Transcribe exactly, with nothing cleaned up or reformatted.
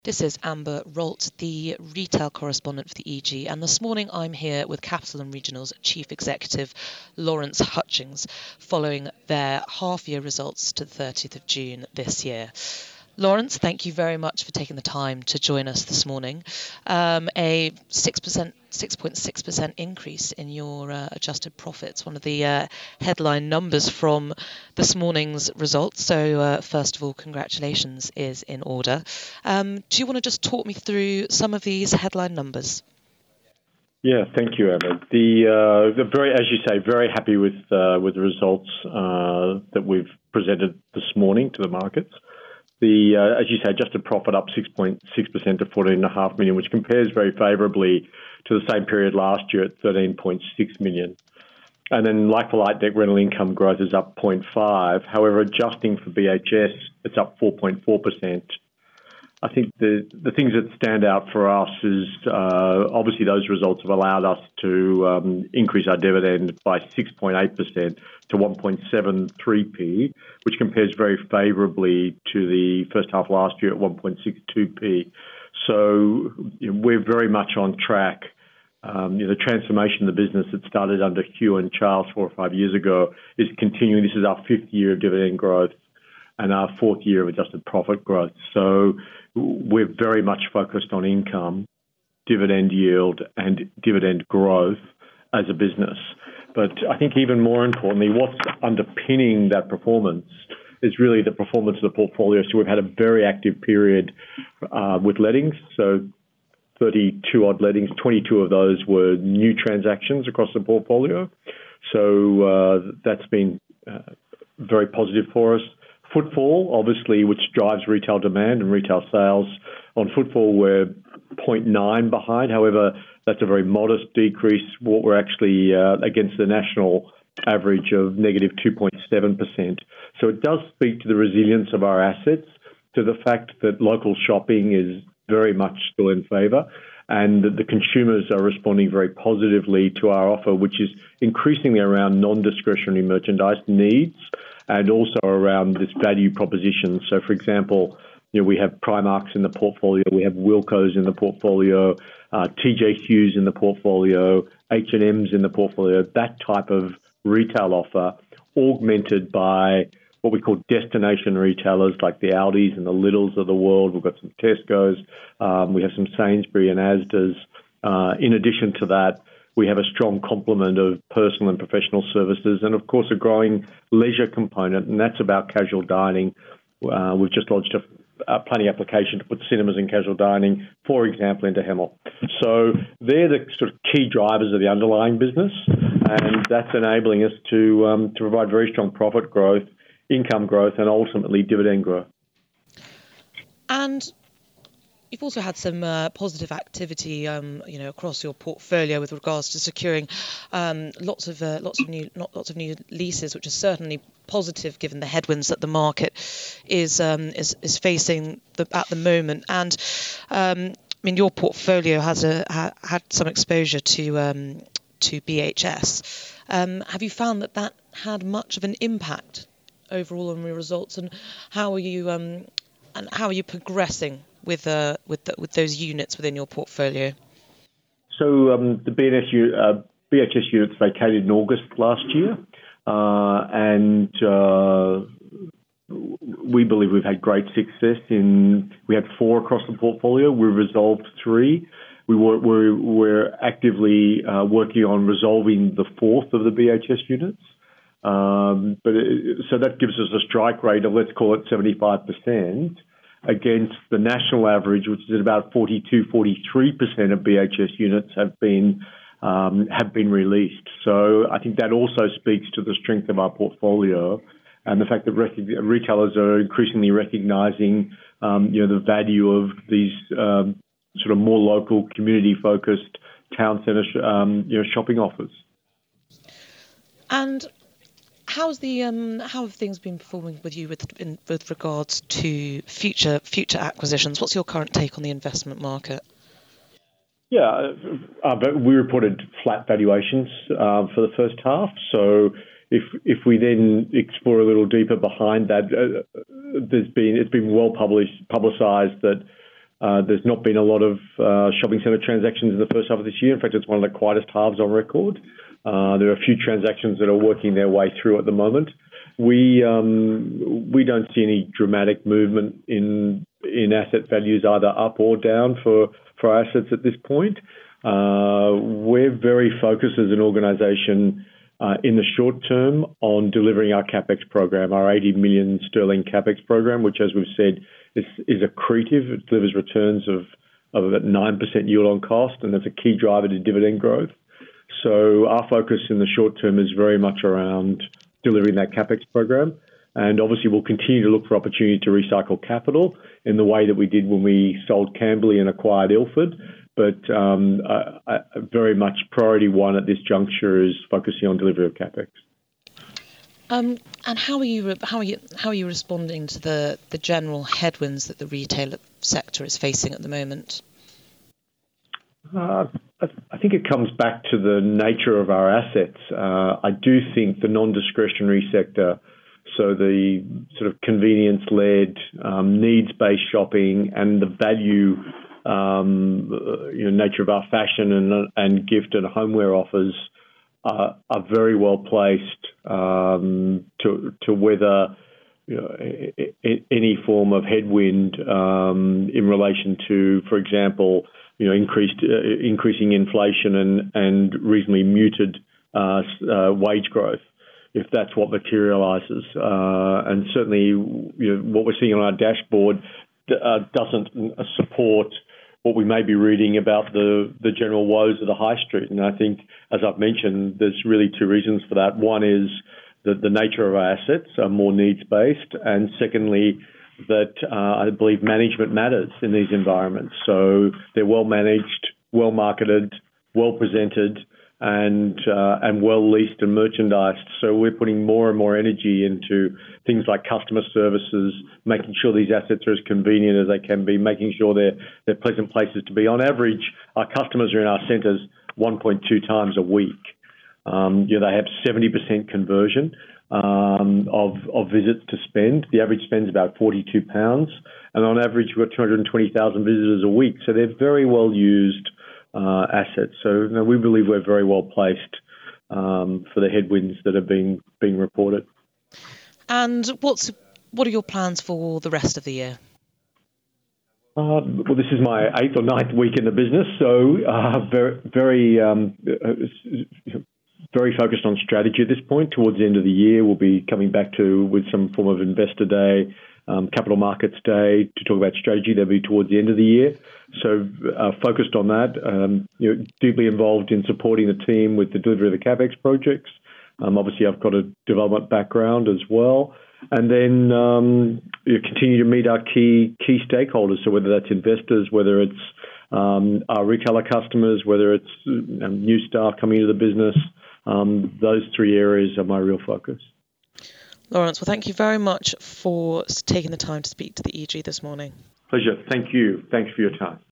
This is Amber Rolt, the retail correspondent for the E G, and this morning I'm here with Capital and Regional's Chief Executive, Lawrence Hutchings, following their half-year results to the thirtieth of June this year. Lawrence, thank you very much for taking the time to join us this morning. Um, a six percent, six point six percent increase in your uh, adjusted profits, one of the uh, headline numbers from this morning's results. So uh, first of all, congratulations is in order. Um, do you want to just talk me through some of these headline numbers? Yeah, thank you, Emma. The, uh, the very, as you say, very happy with uh, with the results uh, that we've presented this morning to the markets. The, uh, as you say, adjusted profit up six point six percent to fourteen point five million, which compares very favourably to the same period last year at thirteen point six million. And then like-for-like net rental income growth is up zero point five. However, adjusting for B H S, it's up four point four percent. I think the, the things that stand out for us is uh, obviously those results have allowed us to um, increase our dividend by six point eight percent to one point seven three p, which compares very favourably to the first half last year at one point six two p. So you know, we're very much on track. Um, you know, the transformation of the business that started under Hugh and Charles four or five years ago is continuing. This is our fifth year of dividend growth and our fourth year of adjusted profit growth. So we're very much focused on income, dividend yield, and dividend growth as a business. But I think even more importantly, what's underpinning that performance is really the performance of the portfolio. So we've had a very active period uh, with lettings. So thirty-two odd lettings, twenty-two of those were new transactions across the portfolio. So uh, that's been uh, very positive for us. Footfall, obviously, which drives retail demand and retail sales. On footfall, we're zero point nine behind. However, that's a very modest decrease. What we're actually uh, against the national average of negative two point seven percent. So it does speak to the resilience of our assets, to the fact that local shopping is very much still in favour, and that the consumers are responding very positively to our offer, which is increasingly around non-discretionary merchandise needs and also around this value proposition. So, for example, you know, we have Primarks in the portfolio, we have Wilko's in the portfolio, uh, T J Hughes in the portfolio, H and M's in the portfolio, that type of retail offer augmented by what we call destination retailers like the Aldis and the Lidls of the world. We've got some Tesco's, um, we have some Sainsbury and Asda's. Uh, in addition to that, we have a strong complement of personal and professional services and, of course, a growing leisure component, and that's about casual dining. Uh, we've just lodged a, a planning application to put cinemas and casual dining, for example, into Hemel. So they're the sort of key drivers of the underlying business, and that's enabling us to um, to provide very strong profit growth, income growth, and ultimately dividend growth. And you've also had some uh, positive activity, um, you know, across your portfolio with regards to securing um, lots of uh, lots of new not lots of new leases, which is certainly positive given the headwinds that the market is um, is is facing the, at the moment. And um, I mean, your portfolio has a ha, had some exposure to um, to B H S. Um, have you found that that had much of an impact overall on your results, and how are you um, and how are you progressing with uh, with the, with those units within your portfolio? So um, the B N S, uh, B H S units vacated in August last year, uh, and uh, we believe we've had great success in. We had four across the portfolio. We resolved three. We were we're, we're actively uh, working on resolving the fourth of the B H S units. Um, but it, so that gives us a strike rate of, let's call it seventy-five percent. Against the national average, which is at about forty-two, forty-three percent of B H S units have been um, have been released. So I think that also speaks to the strength of our portfolio and the fact that rec- retailers are increasingly recognising um, you know, the value of these um, sort of more local, community-focused town centre um, you know, shopping offers. And How's the um, how have things been performing with you with in, with regards to future future acquisitions? What's your current take on the investment market? Yeah, uh, but we reported flat valuations uh, for the first half. So if if we then explore a little deeper behind that, uh, there's been it's been well published publicised that Uh, there's not been a lot of uh, shopping centre transactions in the first half of this year. In fact, it's one of the quietest halves on record. Uh, there are a few transactions that are working their way through at the moment. We um, we don't see any dramatic movement in in asset values either up or down for, for our assets at this point. Uh, we're very focused as an organisation uh, in the short term on delivering our CapEx program, our eighty million sterling CapEx program, which, as we've said, is, is accretive. It delivers returns of, of about nine percent yield on cost, and that's a key driver to dividend growth. So our focus in the short term is very much around delivering that CapEx program. And obviously, we'll continue to look for opportunity to recycle capital in the way that we did when we sold Camberley and acquired Ilford. But um, uh, uh, very much priority one at this juncture is focusing on delivery of CapEx. Um, and how are you how are you how are you responding to the, the general headwinds that the retail sector is facing at the moment? Uh, I think it comes back to the nature of our assets. Uh, I do think the non-discretionary sector, so the sort of convenience-led, um, needs-based shopping and the value um, you know, nature of our fashion and, and gift and homeware offers uh, are very well placed um, to, to weather you know, any form of headwind um, in relation to, for example, you know, increased uh, increasing inflation and and reasonably muted uh, uh, wage growth, if that's what materialises. Uh, and certainly, you know, what we're seeing on our dashboard uh, doesn't support what we may be reading about the the general woes of the high street. And I think, as I've mentioned, there's really two reasons for that. One is that the nature of our assets are more needs based, and secondly, that uh, I believe management matters in these environments. So they're well managed, well marketed, well presented, and uh, and well leased and merchandised. So we're putting more and more energy into things like customer services, making sure these assets are as convenient as they can be, making sure they're they're pleasant places to be. On average, our customers are in our centres one point two times a week. Um, you know, they have seventy percent conversion um, of, of visits to spend. The average spend is about forty-two pounds. And on average, we've got two hundred twenty thousand visitors a week. So they're very well used uh, assets. So you know, we believe we're very well placed um, for the headwinds that are being, being reported. And what's what are your plans for the rest of the year? Uh, well, this is my eighth or ninth week in the business, so uh, very, very um, very focused on strategy at this point. Towards the end of the year, we'll be coming back to with some form of investor day, um, capital markets day to talk about strategy. That'll be towards the end of the year. So uh, focused on that. Um, you know, deeply involved in supporting the team with the delivery of the CapEx projects. Um, obviously, I've got a development background as well. And then um, you continue to meet our key key stakeholders. So whether that's investors, whether it's um, our retailer customers, whether it's um, new staff coming into the business, um, those three areas are my real focus. Lawrence, well, thank you very much for taking the time to speak to the E G this morning. Pleasure. Thank you. Thanks for your time.